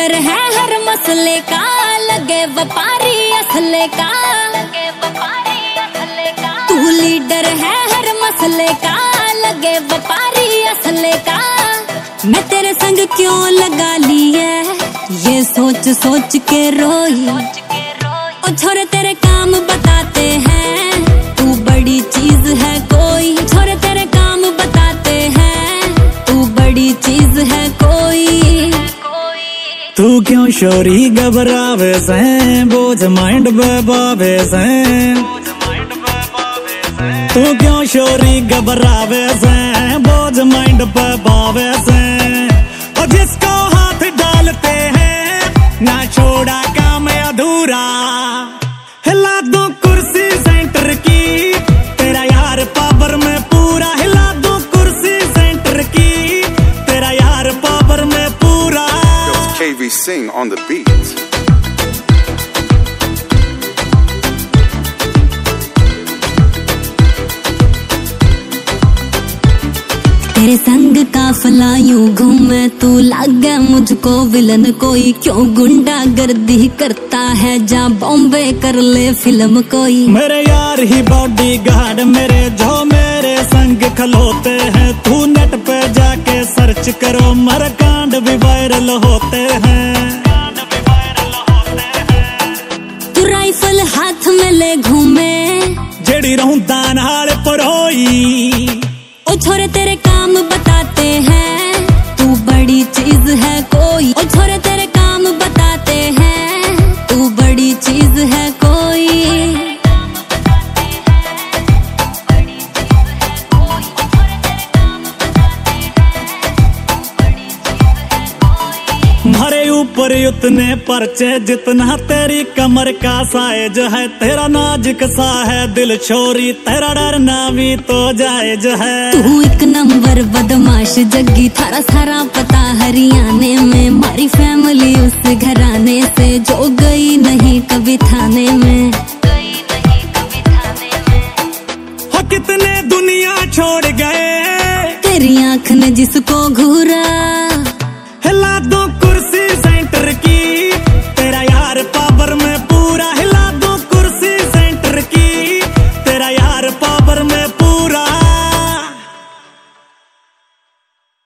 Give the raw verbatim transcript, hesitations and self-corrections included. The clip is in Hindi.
लीडर है हर मसले का, लगे व्यापारी असले का, लगे व्यापारी असले का। तू लीडर है हर मसले का, लगे व्यापारी असले का। मैं तेरे संग क्यों लगा ली है, ये सोच सोच के रोई। ओ छोरे तेरे काम बताते हैं, तू बड़ी चीज है कोई। छोरे तेरे काम बताते हैं, तू बड़ी चीज है कोई। तू क्यों शोरी घबरावे से, बोझ माइंड बेबावे से। तू क्यों शोरी घबरावे से, बोझ माइंड बेबावे से। और जिसको हाथ डालते हैं, ना छोड़ा काम अधूरा। हिला दो कुर्सी सेंटर की, तेरा यार पावर में पूरा। हिला दो कुर्सी सेंटर की, तेरा यार पावर में पूरा। K V Singh on the beat. तेरे संग काफला यूं घूमे, तू लागे मुझको विलन कोई। क्यों गुंडा गर्दी करता है, जा बॉम्बे कर ले फिल्म कोई। मेरे यार ही बॉडी गार्ड मेरे, जो मेरे संग खलोते हैं। तू नेट पे जाके सर्च करो, मर कांड भी वायरल होते हैं। तू राइफल हाथ में ले घूमे, जेड़ी रहूं दान हाल परोई। ओ छोरे तेरे काम बताते हैं, तू बड़ी चीज है कोई। ओ छोरे तेरे काम बताते हैं, तू बड़ी चीज है कोई। मारे ऊपर उतने पर्चे, जितना तेरी कमर का साइज है। तेरा नाजुक सा है दिल छोरी, तेरा डरना भी तो जायज है। तू एक नंबर बदमाश जग्गी, थारा सारा पता हरियाणे में। मारी फैमिली उस घराने से, जो गई नहीं कभी थाने में। हो कितने दुनिया छोड़ गए, तेरी आँख ने जिसको घूरा।